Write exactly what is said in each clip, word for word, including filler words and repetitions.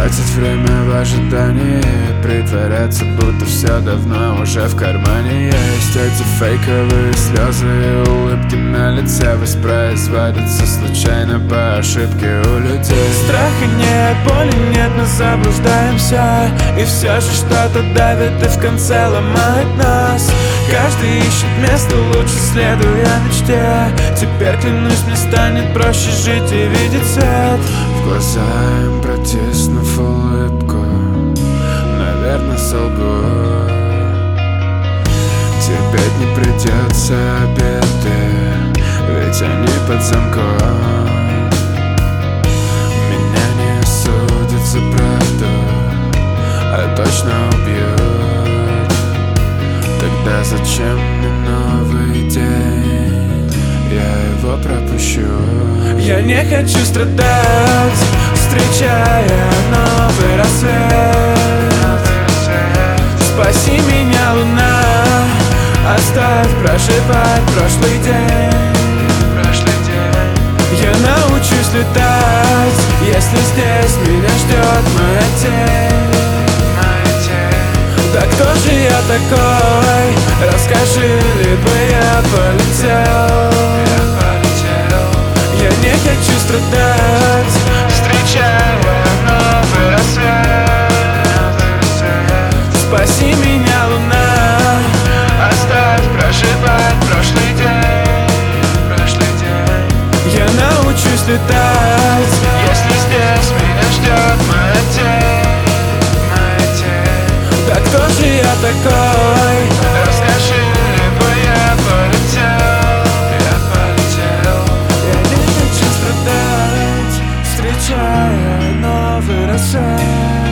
Тратить время в ожидании, притворяться, будто все давно уже в кармане есть. Эти фейковые слезы и улыбки на лице воспроизводятся случайно по ошибке у людей. Страха нет, боли нет, мы заблуждаемся, и все же что-то давит и в конце ломает нас. Каждый ищет место лучше, следуя мечте. Теперь, клянусь, мне станет проще жить и видеть свет. В глаза им протиснув улыбку, наверное, солгу. Терпеть не придется обиды, ведь они под замком. Меня не осудят за правду, а точно убьют. Тогда зачем мне новый день? Я его пропущу. Я не хочу страдать, встречая новый рассвет. Спаси меня, луна, оставь проживать прошлый день. Я научусь летать, если здесь меня ждет моя тень. Да кто же я такой? Расскажи, либо я полетел. Я не хочу страдать, встречая новый рассвет. Спаси меня, луна, оставь проживать прошлый день. Я научусь летать, если здесь меня ждет моя тень. Да кто же я такой? Расскажи, либо я полетел. Я полетел. Я не хочу страдать, встречая новый рассвет.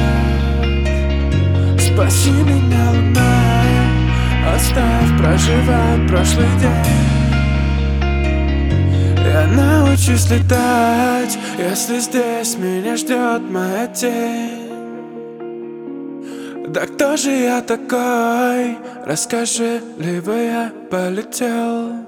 Спаси меня, луна, оставь проживать прошлый день. Я научусь летать, если здесь меня ждет моя тень. Да кто же я такой? Расскажи, либо я полетел.